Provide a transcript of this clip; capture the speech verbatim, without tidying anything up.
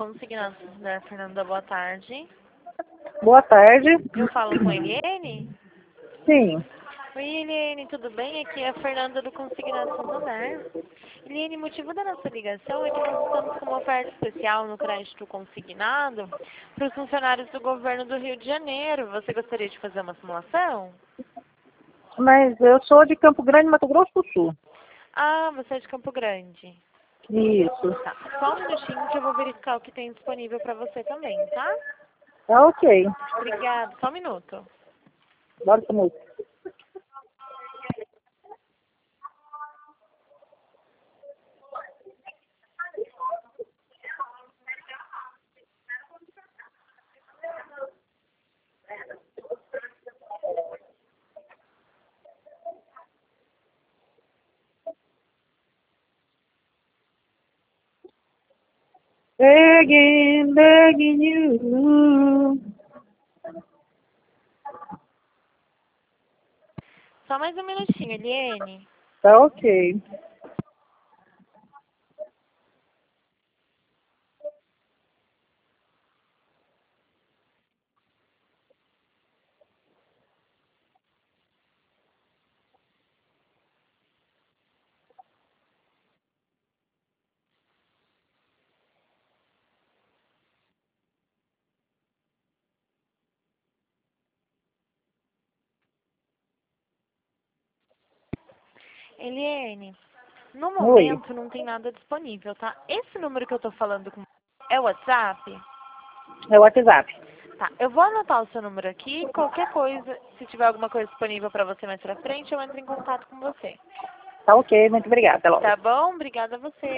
consignados da Fernanda, boa tarde. Boa tarde. Eu falo com a Eliene? Sim. Oi, Eliene, tudo bem? Aqui é a Fernanda do Consignado Santander. Eliene, o motivo da nossa ligação é que nós estamos com uma oferta especial no crédito consignado para os funcionários do governo do Rio de Janeiro. Você gostaria de fazer uma simulação? Mas eu sou de Campo Grande, Mato Grosso do Sul. Ah, você é de Campo Grande. Isso. Tá, só um minutinho que eu vou verificar o que tem disponível para você também, tá? Tá ok. Obrigada, só um minuto. Bora essa música. Begging, begging you. Só mais um minutinho, Eliene. Tá ok. Eliene, no Oi. momento não tem nada disponível, tá? Esse número que eu tô falando com é o WhatsApp? É o WhatsApp. Tá, eu vou anotar o seu número aqui. Qualquer coisa, se tiver alguma coisa disponível para você mais pra frente, eu entro em contato com você. Tá ok, muito obrigada. Até logo. Tá bom? Obrigada a você.